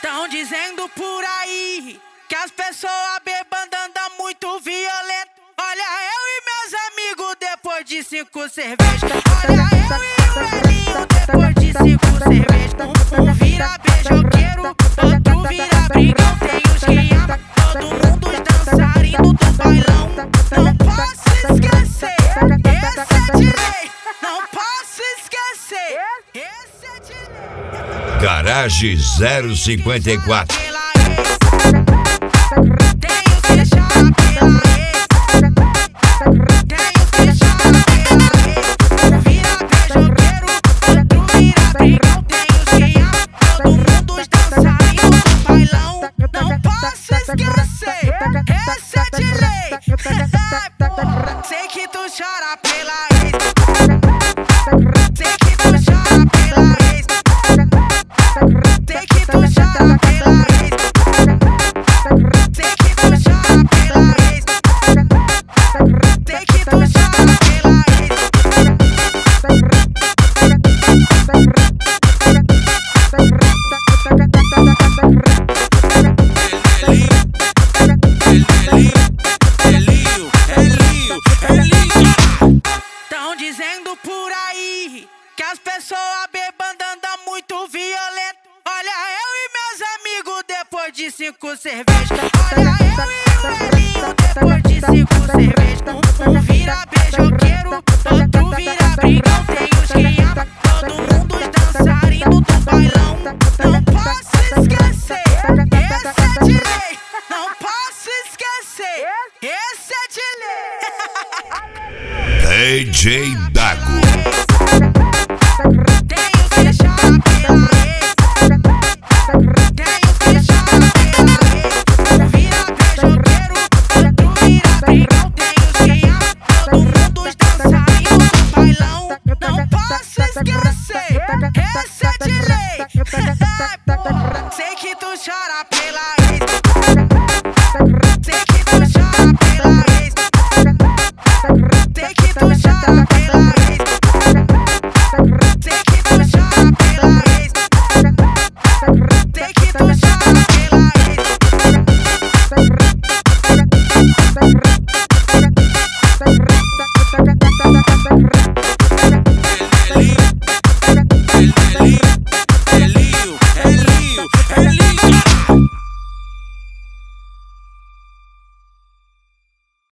Tão dizendo por aí que as pessoas bebando andam muito violento. Olha eu e meus amigos depois de 5 cervejas. Olha eu e o Elinho depois de 5 cervejas. Um vira beijoqueiro, outro vira brigão. Tem os que amam, todo mundo os dançarinos do bailão. Não posso esquecer, esse é de lei. Não posso esquecer, esse é de lei. Garage 054. Tenho que chorar pela ex. Tenho que chorar pela ex. Um vira beijoqueiro, outro vira brigão. Tem os que amam, todo mundo os dançarinos do bailão. Não posso esquecer, esse é de lei. Sei que tu chora pela ex. Sei que tu chora pela ex. Sei que tu chora pela ex. Sei que tu chora pela ex. Sei que tu chora pela ex. Tão dizendo por aí que as pessoas bebando andam muito violento. Olha eu e meus amigos depois de 5 cervejas. Olha eu e o Elinho depois de 5 cervejas. Um vira beijoqueiro, outro vira brigão. Tem os que amam, todo mundo os dançarinos do bailão. Não posso esquecer, esse é de lei. Não posso esquecer, esse é de lei. DJ Dago. Tenho que chorar pela ex. Tenho que chorar pela ex. Um vira beijoqueiro, outro vira brigão. Tem os que amam, todo mundo os dançarinos do bailão. Não posso esquecer, esse é de lei.